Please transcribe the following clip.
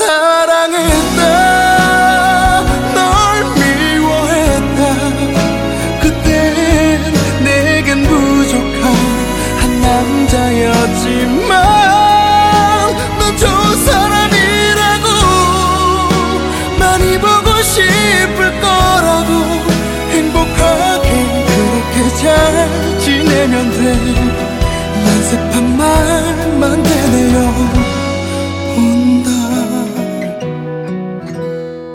사랑했다 널 미워했다 그땐 내겐 부족한 한 남자였지만 넌 좋은 사람이라고 많이 보고 싶을 거라고 행복하게 그렇게 잘 지내면 돼 연습한 말만 되네요